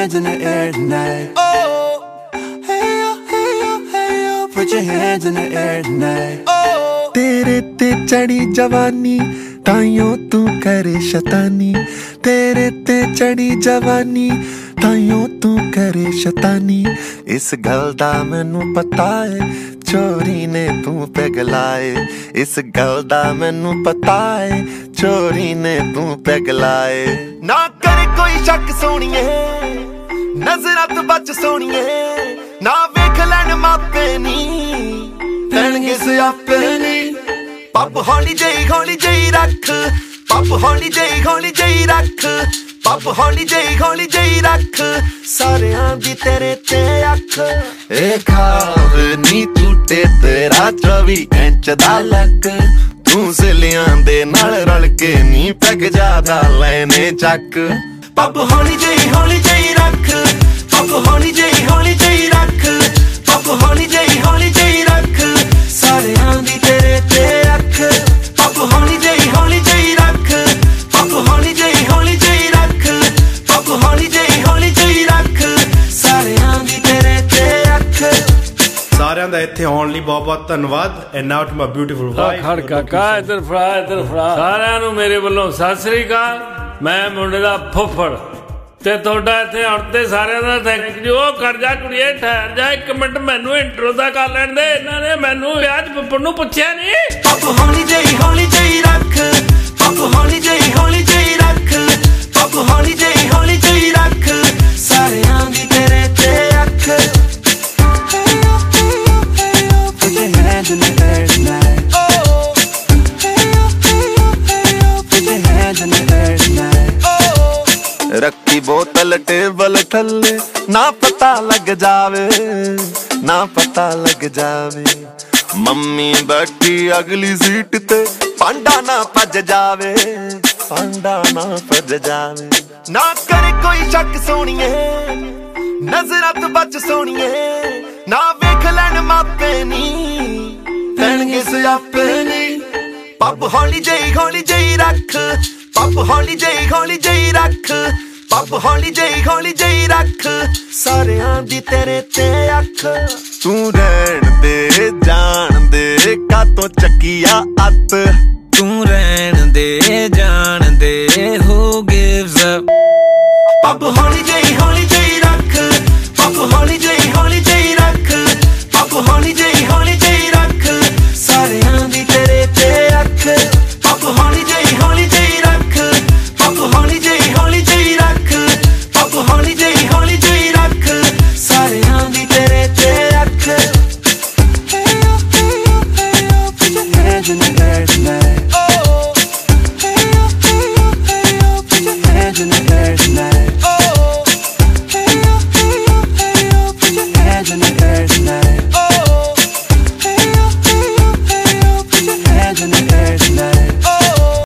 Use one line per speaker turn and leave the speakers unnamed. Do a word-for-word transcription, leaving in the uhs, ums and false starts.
hands in the air tonight. Oh, hey yo, hey yo, hey yo, put your hands in the air tonight. Oh,
तेरे ते चढ़ी जवानी ताइयों तू करे शतानी, तेरे ते चढ़ी जवानी ताइयों तू करे शतानी। इस गल दा मैनू पता है चोरी ने तू पिघलाए, इस गल दा मैनू पता है चोरी ने तू पिघलाए। ना करे कोई शक सोनिए नजरां तो बच सोनिए, ना वेख लैन मापे नी पैणगे सियापे नी। पब हौली जई हौली जई रख, पब हौली जई हौली जई रख, पब हौली जई हौली जई रख, सारियां दी तेरे ते अख। ए खाव नी टूटे तेरा चौबी इंच दा लक, तू सिलियां दे नाल रल के नी पैग जादा लैने चक। पब हौली जई हौली जई रख, पब हौली जई हौली जई रख, पब हौली जई हौली जई रख, सारियां दी तेरे ते अख। पब हौली जई हौली जई रख, पब हौली जई हौली जई रख, पब हौली जई हौली जई रख, सारियां दी तेरे ते अख।
ਸਾਰਿਆਂ ਦਾ ਇੱਥੇ ਆਉਣ ਲਈ ਬਹੁਤ ਬਹੁਤ ਧੰਨਵਾਦ। And now to my beautiful wife.
ਖੜ ਕਾਕਾ ਇੱਧਰ ਫੜਾ ਇੱਧਰ ਫੜਾ। ਸਾਰਿਆਂ ਨੂੰ ਮੇਰੇ ਵੱਲੋਂ ਸਤਿ ਸ੍ਰੀ ਅਕਾਲ। ਮੈਂ ਮੁੰਡੇ ਦਾ ਫੁੱਫੜ ਤੇ ਤੁਹਾਡਾ ਇੱਥੇ ਆਉਣ ਤੇ ਸਾਰਿਆਂ ਦਾ ਥੈਂਕ ਯੂ। ਉਹ ਕਰ ਜਾ ਕੁੜੀਏ ਠਹਿਰ ਜਾ ਇੱਕ ਮਿੰਟ, ਮੈਨੂੰ ਇੰਟਰੋ ਦਾ ਕਰ ਲੈਣ ਦੇ। ਇਹਨਾਂ ਨੇ ਮੈਨੂੰ ਵਿਆਹ 'ਚ ਫੁੱਫੜ ਨੂੰ ਪੁੱਛਿਆ ਨਹੀਂ।
ਪੱਪ ਹੌਲੀ ਜਈ ਹੌਲੀ ਜਈ ਰੱਖ, ਪੱਪ ਹੌਲੀ ਜਈ ਹੌਲੀ ਜਈ ਰੱਖ, ਪੱਪ ਹੌਲੀ ਜਈ ਹੌਲੀ ਜਈ ਰੱਖ, ਸਾਰਿਆਂ ਦੀ ਤੇਰੇ ਤੇ ਅੱਖ। Put your hands in the air tonight. Oh, hey yo, hey yo, hey yo, put your hands in the air tonight. Oh,
रखी बोतल टेबल थल्ले ना पता लग जावे, ना पता लग जावे। मम्मी बैठी अगली सीट ते पांडा ना भज जावे, पांडा ना भज जावे। ना करे कोई शक सोनिए नजरां तो बच सोनिए, ना वेख लैन मापे नी पैणगे सियापे नी। पब हौली जई हौली जई रख, पब हौली जई हौली जई रख, पब हौली जई हौली जई रख, सारियां दी तेरे ते अख। तू रहन दे जान दे कातों चकिया अत,
तू रहन दे जान दे who gives up।
पब हौली जई